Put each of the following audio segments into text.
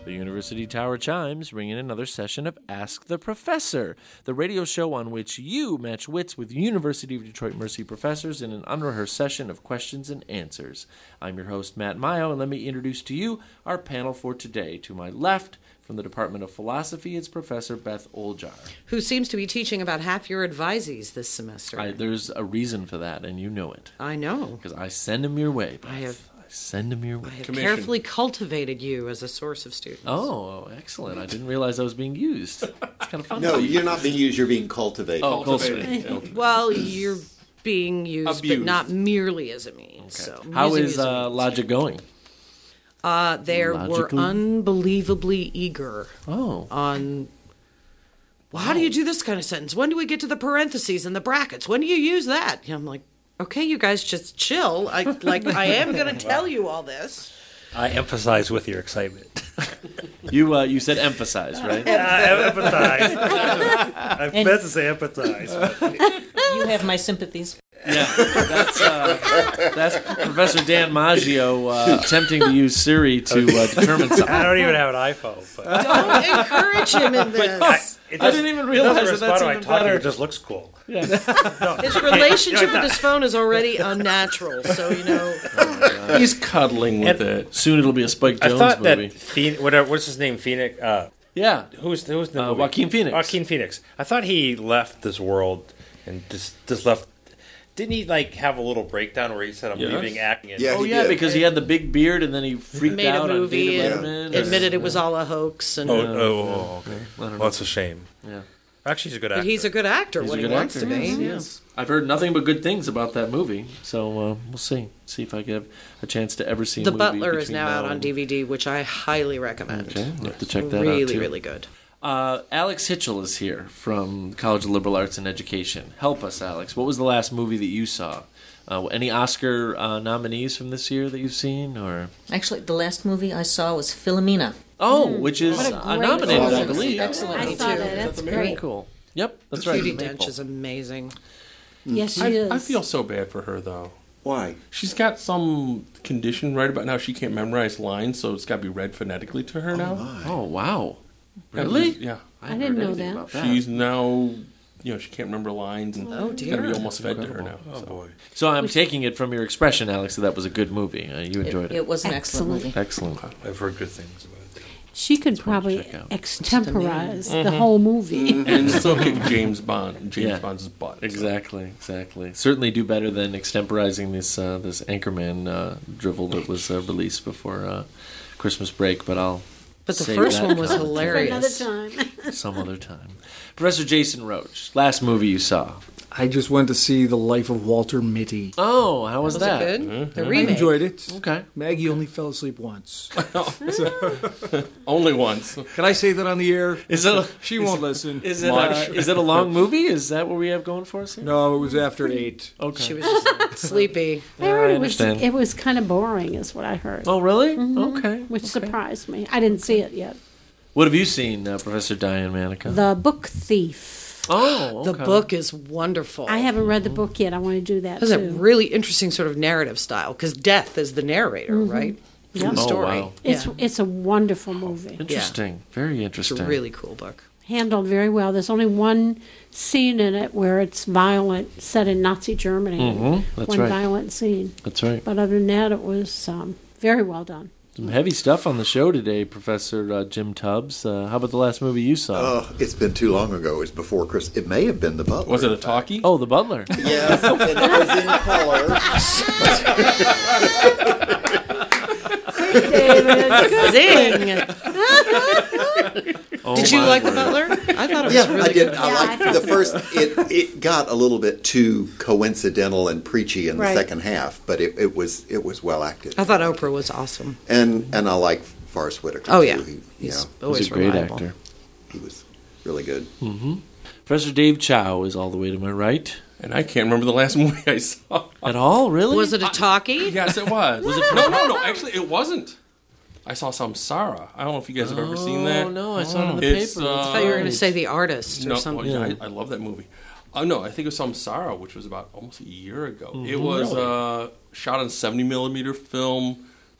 The University Tower chimes ring in another session of Ask the Professor, the radio show on which you match wits with University of Detroit Mercy professors in an unrehearsed session of questions and answers. I'm your host, Matt Mayo, and let me introduce to you our panel for today. To my left, from the Department of Philosophy, it's Professor Beth Oljar, who seems to be teaching about half your advisees this semester. There's a reason for that, and you know it. I know. Because I send them your way, Beth. Send them your way. I have carefully cultivated you as a source of students. Oh, excellent. I didn't realize I was being used. It's kind of fun. No, you're not being used, you're being cultivated. Oh, cultivated. Well, you're being used, Abused. but not merely as a means. Okay. So, how is Logic going? They were unbelievably eager on... Well, how do you do this kind of sentence? When do we get to the parentheses and the brackets? When do you use that? I'm like, okay, you guys just chill. I am going to tell you all this. I empathize with your excitement. You said emphasize, right? I empathize. I meant to say empathize. You have my sympathies. Yeah, that's Professor Dan Maggio attempting to use Siri to determine something. I don't even have an iPhone. But. Don't encourage him in this. I didn't even realize that's even better. It just looks cool. Yeah. His relationship with his phone is already unnatural, so He's cuddling with it. Soon it'll be a Spike Jones I thought movie. That what's his name? Phoenix. Yeah. Who's the movie? Joaquin Phoenix. Joaquin Phoenix. I thought he left this world and just left. Didn't he have a little breakdown where he said, "I'm leaving acting"? Yeah, because he had the big beard and then he freaked made out a movie on and admitted it was all a hoax. And okay. Well, that's a shame. Yeah. Actually, he's a good actor. But he's a good actor He's when a he good wants actor, to be. Yes. I've heard nothing but good things about that movie, so we'll see. See if I get a chance to ever see a The movie. Butler is now out on and... DVD, which I highly recommend. Okay, we'll have to check that out, Really, too. really good. Alex Hitchell is here from College of Liberal Arts and Education. Help us, Alex. What was the last movie that you saw? Any Oscar nominees from this year that you've seen? Or Actually, the last movie I saw was Philomena. Oh, which is nominated, I believe. Excellent. I saw that. That's Very great. cool. Yep, that's right. Judi Maple. Dench is amazing. Yes, she is. I feel so bad for her, though. Why? She's got some condition right about now. She can't memorize lines, so it's got to be read phonetically to her now. Oh, wow. Really? Yeah. I didn't know anything that. about that. She's now, she can't remember lines. And Oh, it's dear. got to be almost fed to her now. Oh boy. So I'm taking it from your expression, Alex, that was a good movie. You enjoyed it. It was an excellent movie. Excellent. I've heard good things about it. She could probably check out. extemporize the whole movie. And still kick James Bond. Yeah. Bond's butt. So. Exactly. Certainly do better than extemporizing this Anchorman drivel that was released before Christmas break, but I'll But the save first that one was comment For another hilarious. time. some other time. Professor Jason Roach, last movie you saw. I just went to see The Life of Walter Mitty. Oh, how was Was that? it good? The I remake. enjoyed it. Okay. Maggie only fell asleep once. Only once. Can I say that on the air? Is it She won't listen. is it much. is it a long movie? Is that what we have going for us here? No, it was after 8. Okay. She was just sleepy. I heard I understand. it was kind of boring, is what I heard. Oh, really? Okay. Which surprised me. I didn't see it yet. What have you seen, Professor Diane Manica? The Book Thief. Oh, okay. The book is wonderful. I haven't read the book yet. I want to do that, It has a too. really interesting sort of narrative style, because Death is the narrator, right? Yeah. In the Oh, story. wow. It's a wonderful movie. Interesting. Very It's interesting. a really cool book. Handled very well. There's only one scene in it where it's violent, set in Nazi Germany. That's one right. violent scene. That's right. But other than that, it was very well done. Some heavy stuff on the show today, Professor Jim Tubbs. How about the last movie you saw? Oh, it's been too long ago. It was before Chris. It may have been The Butler. Was it a talkie? Oh, The Butler. Yes, and it was in color. Zing! Oh, Did you my like The word. Butler? I thought it was Yeah, really I did. good. I liked the first. It got a little bit too coincidental and preachy in the Right. second half, but it was well acted. I thought Oprah was awesome. And I like Forrest Whitaker. Oh, too. yeah. He, He's yeah, always He's a great reliable. actor. he was really good. Professor Dave Chow is all the way to my right. And I can't remember the last movie I saw. At all? Really? Was it a talkie? Yes, it was. Was it? No. Actually, it wasn't. I saw Samsara. I don't know if you guys have ever seen that. Oh, no, I saw it in the It's, paper. I thought you were going to say The Artist or No, something. I love that movie. No, I think it was Samsara, which was about almost a year ago. It was shot on 70mm film,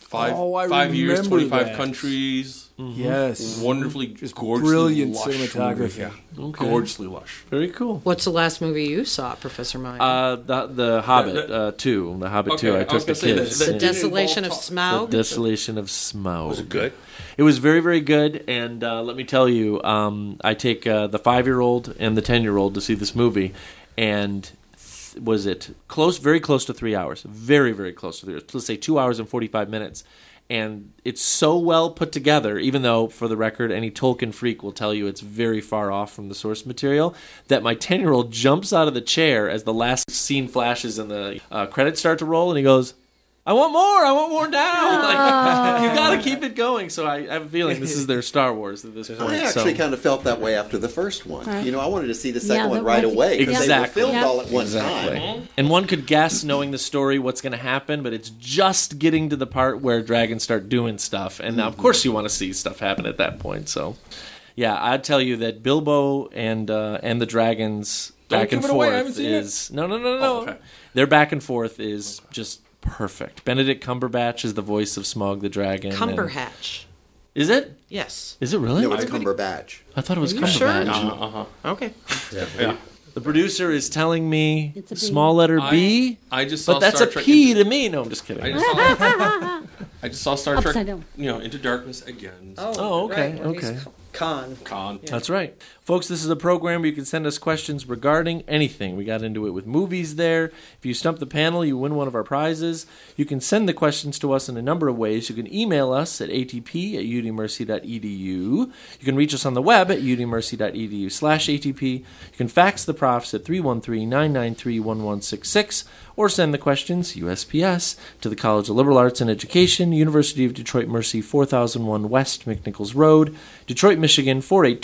5 years, remember 25 that. countries. Yes. Wonderfully, Just gorgeously brilliant lush cinematography. movie. Yeah. Gorgeously lush. Very cool. What's the last movie you saw, Professor Mike? The Hobbit 2. The Hobbit 2. I was took the gonna say kids. that the didn't Desolation of involve Smaug? The Desolation of Smaug. Was it good? It was very, very good, and let me tell you, I take the 5-year-old and the 10-year-old to see this movie, and was it close? Very close to 3 hours. Very, very close to 3 hours. Let's say 2 hours and 45 minutes. And it's so well put together, even though, for the record, any Tolkien freak will tell you it's very far off from the source material, that my 10-year-old jumps out of the chair as the last scene flashes and the credits start to roll, and he goes, I want more now. Like, you got to keep it going. So I have a feeling this is their Star Wars at this point. I actually kind of felt that way after the first one. Right. You know, I wanted to see the second one the right right- away because Exactly. they were filmed Yeah. all at one Exactly. time. And one could guess, knowing the story, what's going to happen, but it's just getting to the part where dragons start doing stuff. And now, of course, you want to see stuff happen at that point. So, yeah, I'd tell you that Bilbo and the dragons Don't back and give it away, I haven't forth seen it. is... No. Oh, okay. Their back and forth is just perfect. Benedict Cumberbatch is the voice of Smaug the dragon. and- Cumberhatch. Is it? Yes. Is it really? No, it's Cumberbatch. I thought it was Are you sure? Cumberbatch. Okay. Yeah. The producer is telling me It's a B. small letter B, I just saw but that's Star a Trek P Into- to me. No, I'm just kidding. I just saw Star Trek, Upside down. Into Darkness again. Oh, okay, right, when he's okay. Khan. Con. That's right. Folks, this is a program where you can send us questions regarding anything. We got into it with movies there. If you stump the panel, you win one of our prizes. You can send the questions to us in a number of ways. You can email us at atp@udmercy.edu. You can reach us on the web at udmercy.edu/atp. You can fax the profs at 313-993-1166 or send the questions, USPS, to the College of Liberal Arts and Education, University of Detroit Mercy, 4001 West McNichols Road, Detroit, Michigan,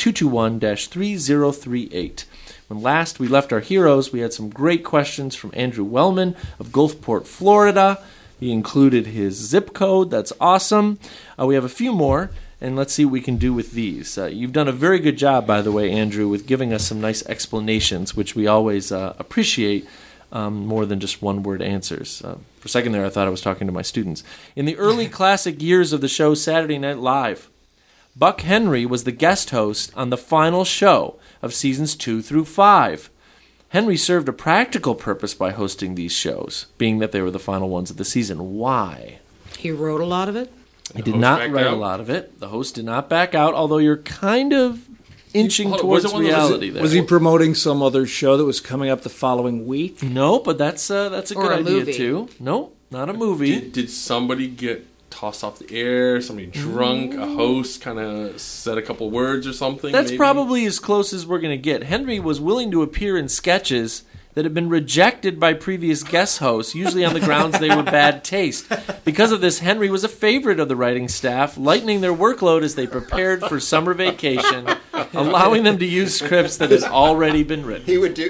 48221-3038. When last we left our heroes, we had some great questions from Andrew Wellman of Gulfport, Florida. He included his zip code. That's awesome. We have a few more, and let's see what we can do with these. You've done a very good job, by the way, Andrew, with giving us some nice explanations, which we always appreciate. More than just one-word answers. For a second there, I thought I was talking to my students. In the early classic years of the show Saturday Night Live, Buck Henry was the guest host on the final show of seasons 2 through 5. Henry served a practical purpose by hosting these shows, being that they were the final ones of the season. Why? He wrote a lot of it. He did host not backed write a out? lot of it. The host did not back out, although you're kind of inching Hold on, towards was it one of those- reality there. Was he promoting some other show that was coming up the following week? No, but that's a Or good a idea movie. too. No, not a movie. Did somebody get tossed off the air? Somebody drunk? A host kind of said a couple words or something? That's maybe? probably as close as we're going to get. Henry was willing to appear in sketches that had been rejected by previous guest hosts, usually on the grounds they were bad taste. Because of this, Henry was a favorite of the writing staff, lightening their workload as they prepared for summer vacation, allowing them to use scripts that had already been written. He would do.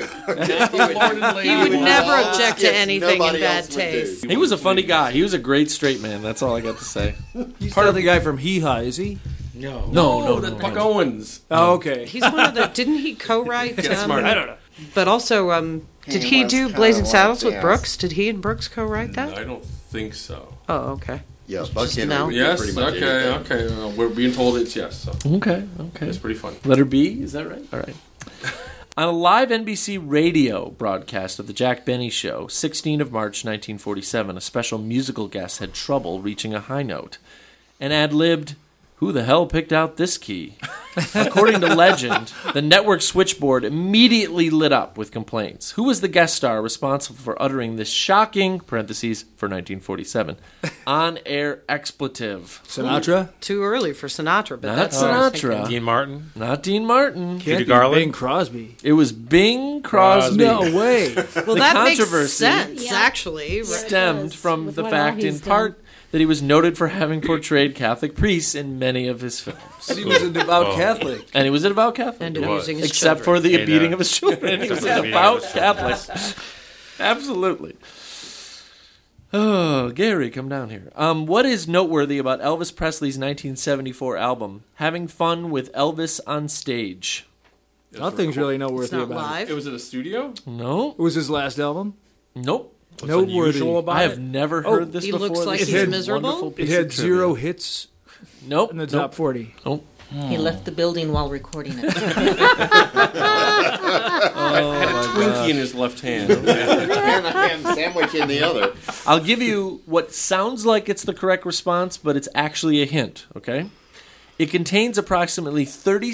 He would never object to skits anything in nobody bad else would taste. do. He was a funny guy. He was a great straight man. That's all I got to say. He's part of the guy from Hee Haw, is he? No, That's Buck Owens. Oh, okay. He's one of the. Didn't he co-write? Get smart. I don't know. But also, did he was do kinda Blazing like Saddles with this. Brooks? Did he and Brooks co-write that? I don't think so. Oh, okay. Yeah, Buck Henry now. would do Yes. pretty much Okay. anything. Okay. We're being told it's yes. So Okay. it's pretty fun. Letter B, is that right? All right. On a live NBC radio broadcast of The Jack Benny Show, 16 of March 1947, a special musical guest had trouble reaching a high note and ad-libbed, "Who the hell picked out this key?" According to legend, the network switchboard immediately lit up with complaints. Who was the guest star responsible for uttering this shocking, parentheses, for 1947, on-air expletive? Sinatra? Too early for Sinatra, but Not that's what I was Sinatra. thinking. Dean Martin. Not Dean Martin. Can't be Garland? Bing Crosby. It was Bing Crosby. No way. Well, The that makes controversy- sense, Yeah. actually. Right. Stemmed does, from with the what fact, all in he's part, that he was noted for having portrayed Catholic priests in many of his films. And he was a devout Catholic. And he was a devout Catholic. And yeah. abusing his Except children. for the And, beating of his children. He was a beating devout of his Catholic. Absolutely. Oh, Gary, come down here. What is noteworthy about Elvis Presley's 1974 album, Having Fun with Elvis on Stage? Nothing's really It's noteworthy not about live. It was at a studio. No. it. It was his last album. Nope. What's Noteworthy. unusual about I have it? never heard this he before. looks like This he's is miserable? wonderful It piece had of trivia. 0 hits Nope. in the top 40. Nope. He left the building while recording it. Had a Twinkie in his left hand. And a ham sandwich in the other. I'll give you what sounds like it's the correct response, but it's actually a hint, okay? It contains approximately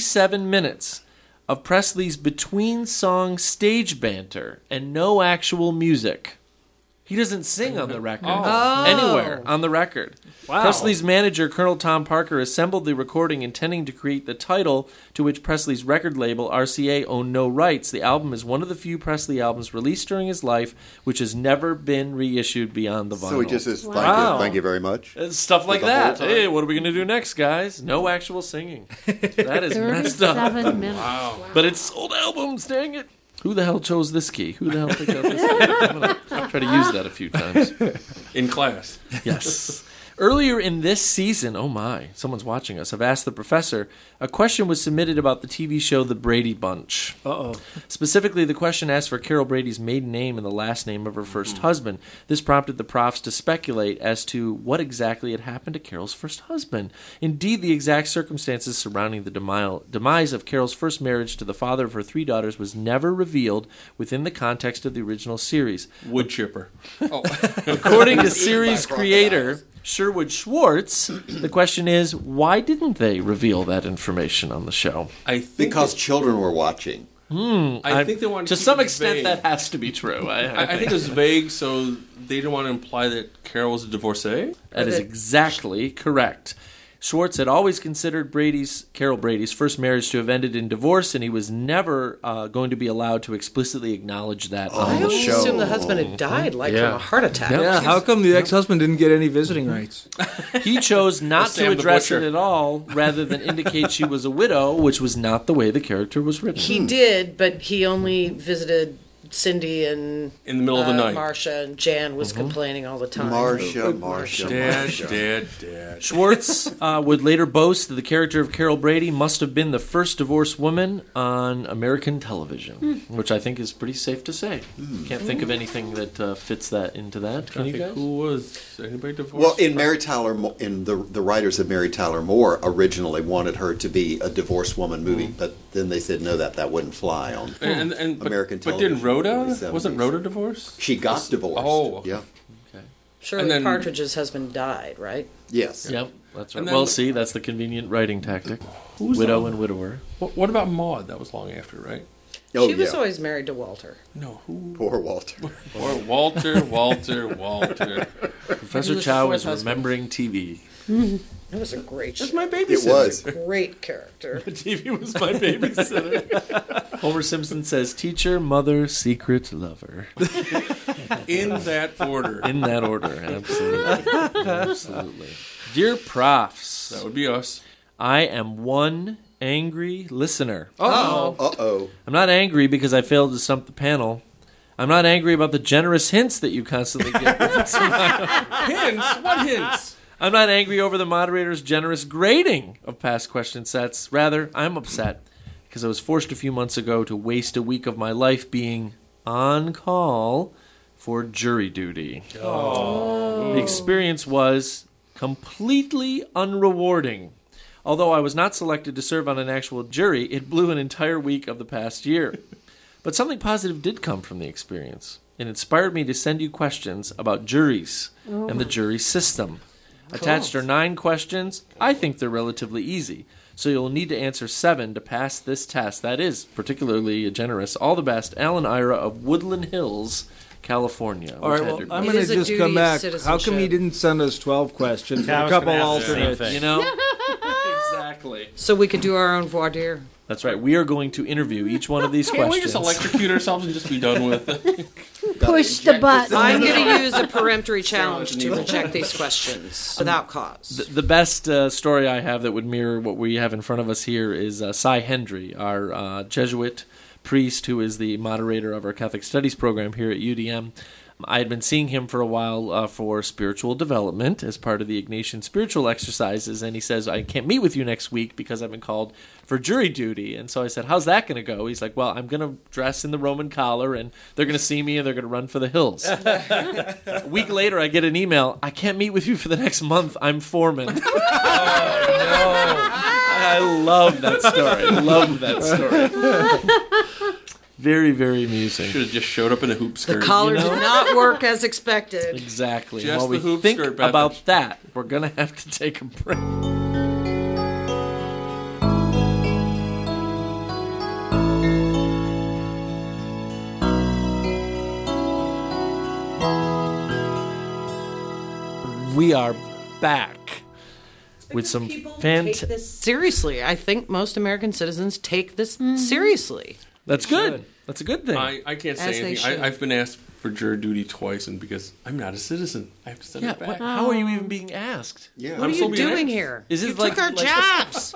37 minutes of Presley's between-song stage banter and no actual music. He doesn't sing on the record. Anywhere on the record. Wow. Presley's manager, Colonel Tom Parker, assembled the recording intending to create the title to which Presley's record label, RCA, owned no rights. The album is one of the few Presley albums released during his life which has never been reissued beyond the vinyl. So he just says, Wow. thank you very much. Stuff like For the whole that. time? Hey, what are we going to do next, guys? No actual singing. That is messed up. 37 minutes. But it's sold albums, dang it. Who the hell chose this key? Who the hell picked up this key? I'm going to try to use that a few times. In class. Yes. Earlier in this season, oh my, someone's watching us, I've asked the professor, a question was submitted about the TV show The Brady Bunch. Uh-oh. Specifically, the question asked for Carol Brady's maiden name and the last name of her first husband. This prompted the profs to speculate as to what exactly had happened to Carol's first husband. Indeed, the exact circumstances surrounding the demise of Carol's first marriage to the father of her 3 daughters was never revealed within the context of the original series. Wood chipper. According to series creator Sherwood Schwartz, the question is, why didn't they reveal that information on the show? I think Because children were watching. I think they wanted To keep some it extent, vague. that has to be true. I think it was vague, so they didn't want to imply that Carol was a divorcee. That is exactly correct. Schwartz had always considered Carol Brady's first marriage to have ended in divorce, and he was never going to be allowed to explicitly acknowledge that on I the always show. assumed the husband had died, like Yeah. from a heart attack. Yep. Yeah, how come the ex-husband didn't get any visiting rights? He chose not to Sam the address it Butcher. at all, rather than indicate she was a widow, which was not the way the character was written. He did, but he only visited Cindy and In the middle of the night. Marcia, and Jan was complaining all the time. Dad. Schwartz would later boast that the character of Carol Brady must have been the first divorced woman on American television, which I think is pretty safe to say. Can't think of anything that fits that into that. Can you guys? Who was anybody divorced? Well, in Mary Tyler, in the writers of Mary Tyler Moore originally wanted her to be a divorced woman movie, but then they said no, that wouldn't fly on and American but television. didn't Rhoda? in the 70s. Wasn't Rhoda divorced? She got divorced. Oh. Yeah. Shirley And then- Partridge's husband died, right? Yes. Yep, that's right. And then- Well, see, that's the convenient writing tactic. Who's Widow the- and widower. What about Maud? That was long after, right? Oh, she was yeah. always married to Walter. No, who? Poor Walter. Or Walter. Professor He was the Chow fourth is husband. remembering TV. That was a great show. That's my babysitter. It was. Great character. TV was my babysitter. Homer Simpson says, teacher, mother, secret lover. In that order. In that order, absolutely. Absolutely. Dear profs, That would be us. I am one angry listener. Uh-oh. I'm not angry because I failed to stump the panel. I'm not angry about the generous hints that you constantly give. Hints? What hints? I'm not angry over the moderator's generous grading of past question sets. Rather, I'm upset because I was forced a few months ago to waste a week of my life being on call for jury duty. The experience was completely unrewarding. Although I was not selected to serve on an actual jury, it blew an entire week of the past year. But something positive did come from the experience. It inspired me to send you questions about juries and the jury system. Attached are 9 questions. I think they're relatively easy. So you'll need to answer 7 to pass this test. That is particularly generous. All the best, Alan Ira of Woodland Hills, California. All right, well, I'm It going to is a just duty come of back. How citizenship. come he didn't send us 12 questions? Yeah, I a was couple gonna ask the same alternates. thing. You know? Exactly. So we could do our own voir dire. That's right. We are going to interview each one of these Can't we questions. just electrocute ourselves and just be done with it? Push the button. I'm going to use a peremptory challenge to reject these questions without cause. The best story I have that would mirror what we have in front of us here is Cy Hendry, our Jesuit priest who is the moderator of our Catholic Studies program here at UDM. I had been seeing him for a while for spiritual development as part of the Ignatian spiritual exercises, and he says, I can't meet with you next week because I've been called for jury duty. And so I said, how's that going to go? He's like, well, I'm going to dress in the Roman collar, and they're going to see me, and they're going to run for the hills. A week later, I get an email, I can't meet with you for the next month. I'm foreman. Oh, no. I love that story. I love that story. Very, very amusing. Should have just showed up in a hoop skirt. The collar did not work as expected. Exactly. Just While the we hoop think skirt, about that, we're going to have to take a break. We are back with some fantastic. Seriously, I think most American citizens take this seriously. That's good. That's a good thing. I can't say anything. I've been asked for jury duty twice, and because I'm not a citizen, I have to send it back. How are you even being asked? Yeah. What are you doing here? Is it you like took our jobs?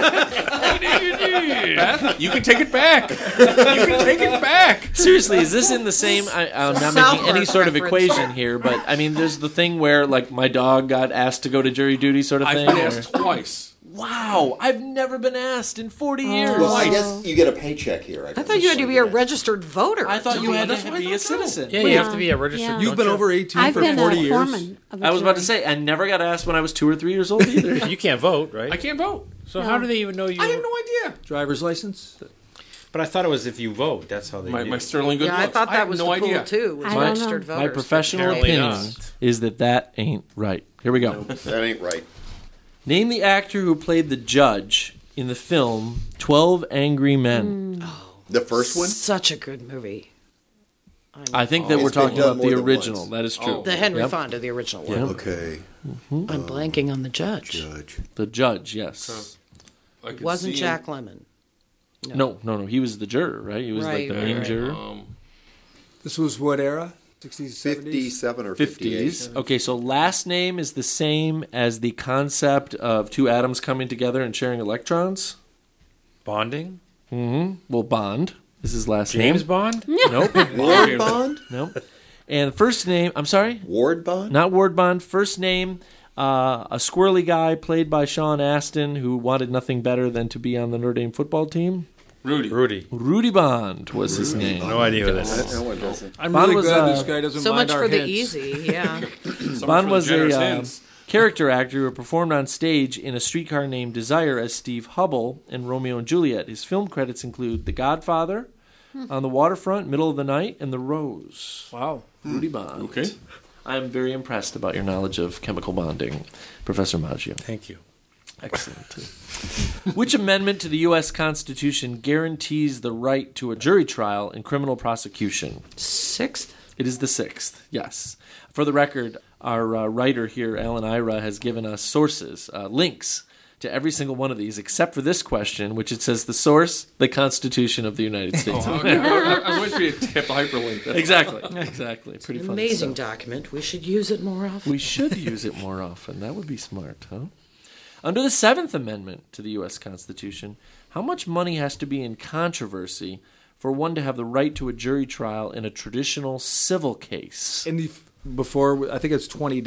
Beth, you can take it back. You can take it back. Seriously, is this in the same? I'm not making any sort of equation here, but I mean, there's the thing where like my dog got asked to go to jury duty, sort of thing. I've been asked twice. Wow, I've never been asked in 40 years. Well, I guess you get a paycheck here. I thought you had to be a registered voter. I thought you had to be a citizen. Yeah, you have to be a registered. Yeah. You've been over 18 for 40 years. I was about to say, I never got asked when I was 2 or 3 years old either. You can't vote, right? I can't vote. So how do they even know you? I have no idea. Driver's license? But I thought it was if you vote. That's how they. My sterling good Yeah, looks. I thought that was no the idea. pool too. Was I don't registered know. voters. My professional Apparently opinion not. is that ain't right. Here we go. That ain't right. Name the actor who played the judge in the film 12 Angry Men. The first one? Such a good movie. I think that we're It's been talking done about more the than original. once. That is true. The Henry Yep. Fonda, the original one. Yep. Okay. I'm blanking on the judge. The judge, yes. I could Wasn't see Jack Lemmon. No. He was the juror, right? He was like Right, the right, main right. juror. This was what era? 60s, 70s? 57 or 58. 50s. Okay, so last name is the same as the concept of two atoms coming together and sharing electrons. Bonding. Well, Bond is his last James name. Bond. Nope. Ward Bond? Nope. And first name, I'm sorry? Ward Bond? Not Ward Bond. First name, a squirrely guy played by Sean Astin who wanted nothing better than to be on the Notre Dame football team. Rudy Bond was his name. No idea who that is. No, it doesn't. I'm Bond really was, glad this guy doesn't So mind much our for the heads. easy, yeah. Bond was a character actor who performed on stage in A Streetcar Named Desire as Steve Hubble in Romeo and Juliet. His film credits include The Godfather, On the Waterfront, Middle of the Night, and The Rose. Wow. Rudy Bond. Okay. I'm very impressed about your knowledge of chemical bonding, Professor Maggio. Thank you. Excellent. Which amendment to the U.S. Constitution guarantees the right to a jury trial in criminal prosecution? Sixth? It is the 6th, yes. For the record, our writer here, Alan Ira, has given us sources, links to every single one of these, except for this question, which it says the source, the Constitution of the United States. I was waiting for you to tap the hyperlink. Exactly. Pretty funny Amazing stuff. document. We should use it more often. We should use it more often. That would be smart, huh? Under the 7th Amendment to the U.S. Constitution, how much money has to be in controversy for one to have the right to a jury trial in a traditional civil case? Before, I think it's $20.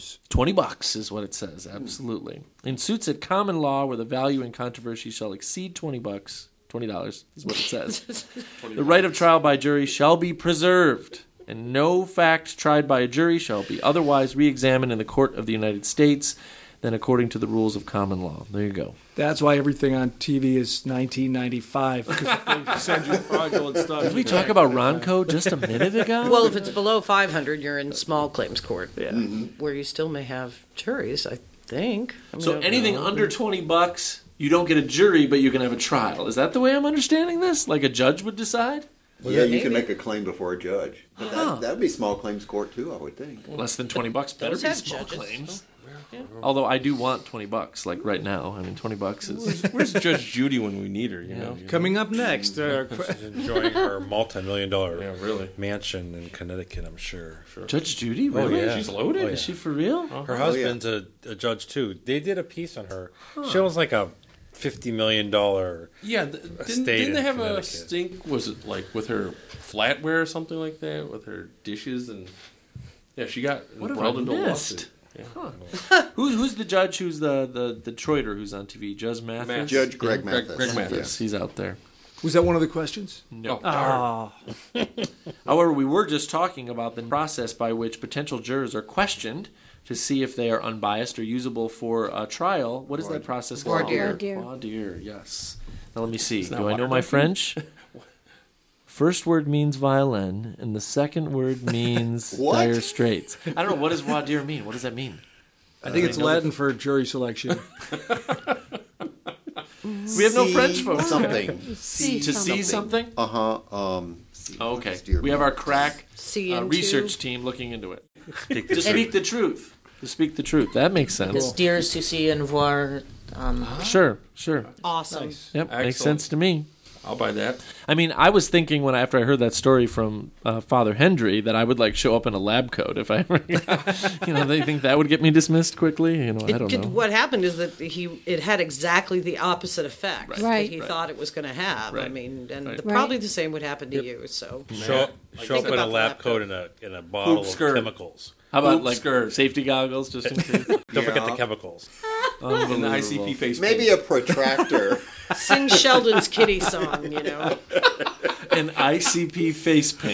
$20 is what it says, absolutely. In suits at common law where the value in controversy shall exceed $20 is what it says. The right of trial by jury shall be preserved, and no fact tried by a jury shall be otherwise re-examined in the court of the United States than according to the rules of common law. There you go. That's why everything on TV is 1995, because they send you fraudulent stuff. Did we talk about Ronco just a minute ago? Well, if it's below 500, you're in small claims court, yeah. where you still may have juries, I think. So anything under $20, you don't get a jury, but you can have a trial. Is that the way I'm understanding this? Like a judge would decide? Yeah, you can make a claim before a judge. But that would be small claims court, too, I would think. Less than $20 better Those be have small judges. claims. Yeah. Although I do want $20, like right now. I mean, $20 is... Where's Judge Judy when we need her, you know? Coming up next. She's enjoying her multi-million-dollar really. mansion in Connecticut, I'm sure. Judge Judy? Really? Oh, yeah. She's loaded? Oh, yeah. Is she for real? Her husband's a judge, too. They did a piece on her. She owns like a $50 million Yeah, estate didn't they in have a Connecticut. stink? Was it like with her flatware or something like that? With her dishes and she got What have embroiled I into a missed? lawsuit. Yeah. Who's the judge? Who's the Detroiter who's on TV? Judge Mathis. Judge Greg Yeah. Mathis. Greg Mathis. Yes, he's out there. Was that one of the questions? No. Oh, However, we were just talking about the process by which potential jurors are questioned to see if they are unbiased or usable for a trial. What is that process called? Voir dire. Voir dire, yes. Now let me see. not Do I know voir my dire. French? First word means violin, and the second word means What? dire straits. I don't know. What does voir dire mean? What does that mean? I think it's Latin for jury selection. We have no French folks. Something. To see something? Okay. Steer We have our crack See into. research team looking into it. Speak To speak the truth. To speak the truth. That makes sense. Because deer is to see and voir. Sure. Awesome. Yep, makes Excellent. sense to me. I'll buy that. I mean, I was thinking after I heard that story from Father Hendry that I would show up in a lab coat if I ever, they think that would get me dismissed quickly. I don't know. What happened is that it had exactly the opposite effect Right. that he thought it was going to have. I Right. mean, and Right. probably the same would happen to you. So Show up Think in a about the lab lab coat in a bottle of skirt. chemicals. How about Hoop skirt. safety goggles just in case? Don't forget the chemicals. And the ICP face Maybe paint. a protractor. sing Sheldon's Kitty song, An ICP face paint.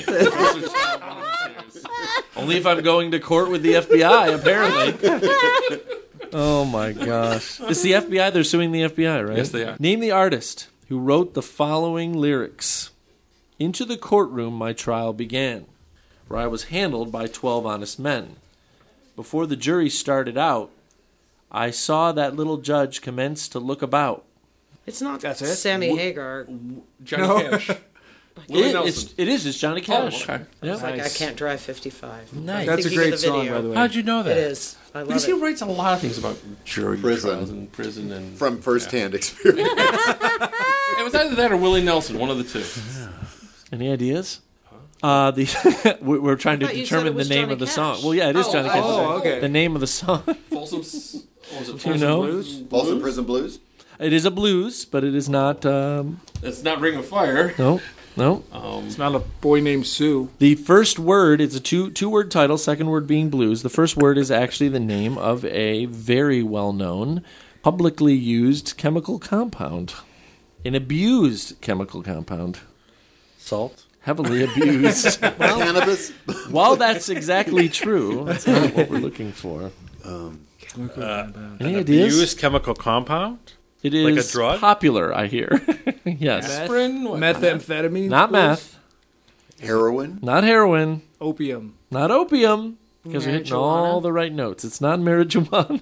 Only if I'm going to court with the FBI, apparently. Oh my gosh. It's the FBI. They're suing the FBI, right? Yes, they are. Name the artist who wrote the following lyrics. Into the courtroom my trial began, where I was handled by 12 honest men. Before the jury started out, I saw that little judge commence to look about. It's not That's it? Sammy Hagar. Johnny Cash. Willie Nelson. It is. It's Johnny Cash. okay. Yeah. It's like I Can't Drive 55. Nice. That's a Thinking of great the song, video. by the way. How'd you know that? It is. I love Because he it. writes a lot of things about jury Prison. trials and prison and From firsthand experience. It was either that or Willie Nelson, one of the two. Any ideas? We're trying to I thought you said determine it the was name Johnny of the Cash. song. Well, yeah, it is Johnny Cash. okay. The name of the song. Folsom's. What was it? You Folsom know? Blues? Folsom Prison Blues? It is a blues, but it is not. It's not Ring of Fire. No. It's not a boy named Sue. The first word, it's a two-word title, second word being blues. The first word is actually the name of a very well-known, publicly used chemical compound. An abused chemical compound. Salt. Heavily abused. Cannabis? While that's exactly true, that's not what we're looking for. Any ideas? Used chemical compound? It is like a drug? popular, I hear. Yes. Aspirin? What? Methamphetamine? Not meth. Heroin? Not heroin. Opium. Not opium. Because you're hitting all the right notes. It's not marijuana.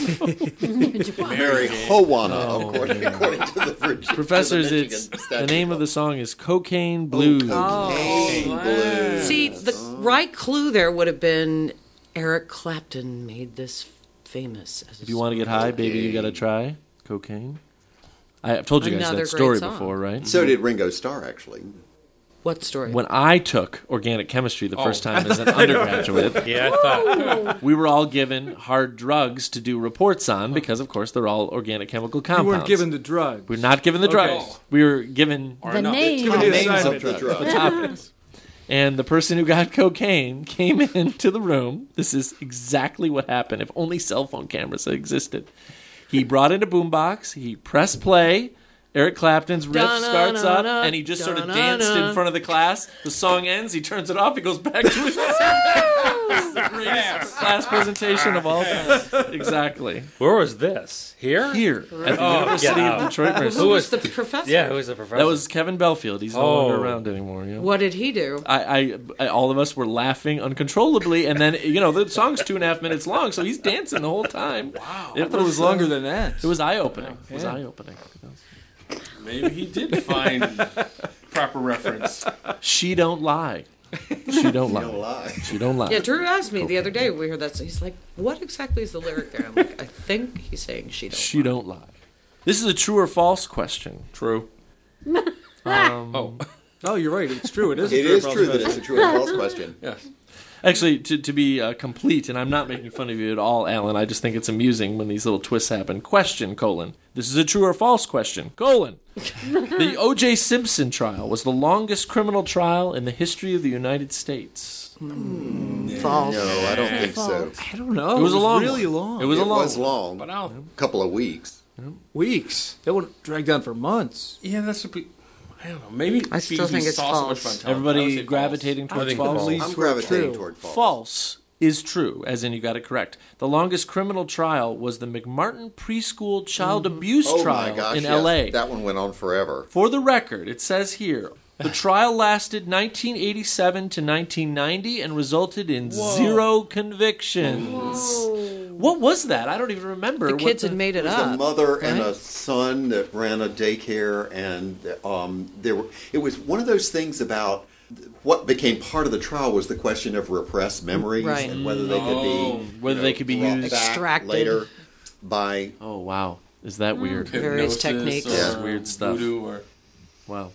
Marijuana, according to the Virginia. Professors, to the it's Michigan the statute. name of the song is Cocaine Blues. Cocaine Blues. See, the right clue there would have been Eric Clapton made this famous. As If you want to get high, baby, you got to try cocaine. I've told you guys Another that great story song. before, right? So did Ringo Starr, actually. What story? When I took organic chemistry the first time as an undergraduate, Yeah, I thought. we were all given hard drugs to do reports on because, of course, they're all organic chemical compounds. You weren't given the drug. We're not given the drugs. We were given The name. Given the names assignment. of the drug. the topics. And the person who got cocaine came into the room. This is exactly what happened. If only cell phone cameras had existed. He brought in a boombox. He pressed play. Eric Clapton's riff starts up, and he just sort of danced in front of the class. The song ends. He turns it off. He goes back to his class presentation of all time. Exactly. Where was this? Here? Here at the University yeah. of Detroit Mercy. Who was the professor? Yeah, who was the professor? That was Kevin Belfield. He's no longer around anymore. Yeah. What did he do? I all of us were laughing uncontrollably, and then the song's 2.5 minutes long, so he's dancing the whole time. Wow, I thought it was longer than that. It was eye opening. It was eye opening. Maybe he did find proper reference. She don't lie. She don't lie. Don't lie. She don't lie. Yeah, Drew asked me the other day when we heard that. So he's like, "What exactly is the lyric there?" I'm like, "I think he's saying she don't." She don't lie. This is a true or false question. True. Oh, you're right. It's true. It is. It is true that it's a true or false question. Yes. Actually, to be complete, and I'm not making fun of you at all, Alan, I just think it's amusing when these little twists happen. Question, colon. This is a true or false question, colon. The O.J. Simpson trial was the longest criminal trial in the history of the United States. False. No, I don't think so. I don't know. It was a long really one. long. It was a long was long. But I'll, Couple of weeks. Weeks. That would have dragged on for months. yeah, that's a big. I don't know. Maybe I still think it's saw so much false. fun television. I would Everybody say gravitating false. towards think false? false. I'm gravitating toward false. False is true, as in you got it correct. The longest criminal trial was the McMartin preschool child abuse Oh trial my gosh, in yes. L.A. That one went on forever. For the record, it says here, the trial lasted 1987 to 1990 and resulted in 0 convictions. What was that? I don't even remember. The what kids had made it It was up. a mother and right? a son that ran a daycare, and it was one of those things about what became part of the trial was the question of repressed memories Right. and whether they could be Whether they could be brought used- back Extracted. later by Oh, wow. Is that weird? Various Hypnosis techniques. or Yeah. Weird stuff. Voodoo or Wow.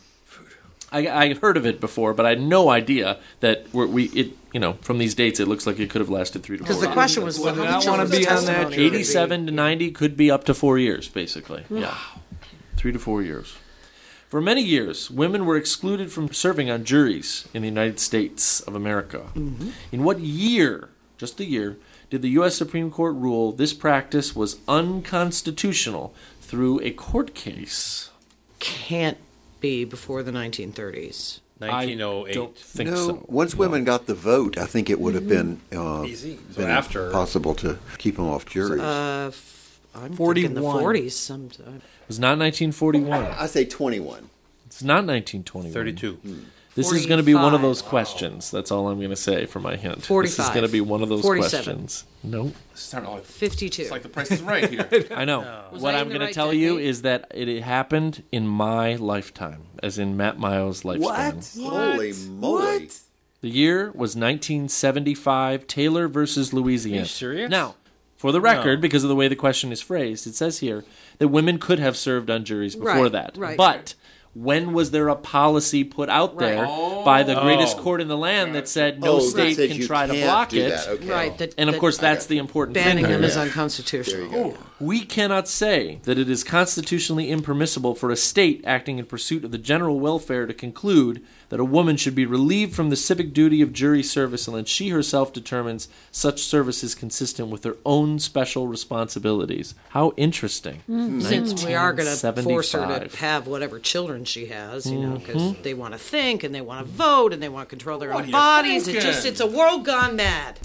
I heard of it before, but I had no idea that from these dates, it looks like it could have lasted 3 to 4 Because years. the question was Would what not the wanna children's be on that testimony would be. 87 to 90 could be up to 4 years, basically. Yeah. 3 to 4 years. For many years, women were excluded from serving on juries in the United States of America. Mm-hmm. In what year, just the year, did the U.S. Supreme Court rule this practice was unconstitutional through a court case? Can't be before the 1930s. I 1908. don't think no. so. Once women got the vote, I think it would have been Easy. So been after possible to keep them off juries. I'm 41. thinking the 40s sometime. It was not 1941. I say 21. It's not 1921. 32. This is going to be one of 45. those questions. That's all I'm going to say for my hint. This is 45. going to be one of those 47. questions. Nope. It's not like 52. it's like the Price is Right here. I know. Was What I I'm in the going to right tell you decade? is that it happened in my lifetime, as in Matt Mayo's lifespan. Holy moly! The year was 1975, Taylor versus Louisiana. Are you serious? Now, for the record, No. because of the way the question is phrased, it says here that women could have served on juries before Right, that. right. But when was there a policy put out there by the greatest court in the land that said no that state said can you try to can't block do it? that. Okay. Right. That, And of that course, that's the important thing banning here. them is There unconstitutional. you go. We cannot say that it is constitutionally impermissible for a state acting in pursuit of the general welfare to conclude that a woman should be relieved from the civic duty of jury service unless she herself determines such service is consistent with her own special responsibilities. How interesting. Since we are going to force her 1975. to have whatever children she has, because they want to think and they want to vote and they want to control their own bodies. It's a world gone mad.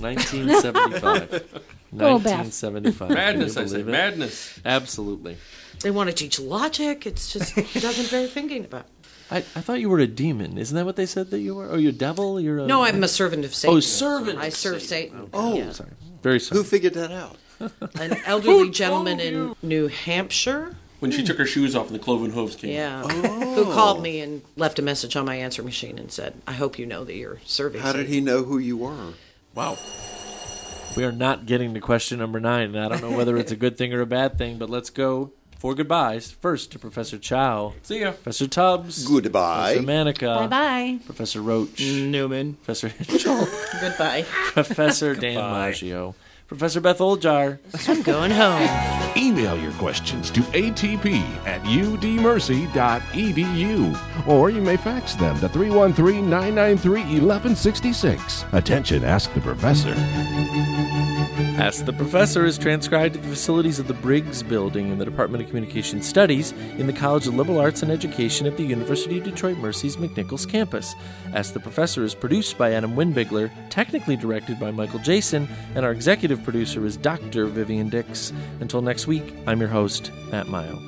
1975. Go, Beth. 1975. Madness, Can I you say. believe it? Madness. Absolutely. They want to teach logic. It's just it doesn't bear thinking about. I thought you were a demon. Isn't that what they said that you were? Are you a devil? You're a... No, I'm a servant of Satan. Oh, servant. I of serve Satan. Satan. Oh, Yeah. Sorry. Very sorry. who figured that out? An elderly gentleman in New Hampshire. When she took her shoes off and the cloven hooves came. Yeah. Who called me and left a message on my answer machine and said, I hope you know that you're serving How did Satan." he know who you were? Wow. We are not getting to question number 9, and I don't know whether it's a good thing or a bad thing, but let's go for goodbyes. First to Professor Chow, See ya. Professor Tubbs, Goodbye. Professor Manica, Bye-bye. Professor Roach, Newman. Professor Hitchell, Goodbye. Professor Dan Maggio, Professor Beth Oljar. I'm going home. Email your questions to atp@udmercy.edu, or you may fax them to 313-993-1166. Attention, Ask the Professor. Ask the Professor is transcribed at the facilities of the Briggs Building in the Department of Communication Studies in the College of Liberal Arts and Education at the University of Detroit Mercy's McNichols campus. Ask the Professor is produced by Adam Winbigler, technically directed by Michael Jason, and our executive producer is Dr. Vivian Dix. Until next week, I'm your host, Matt Mayo.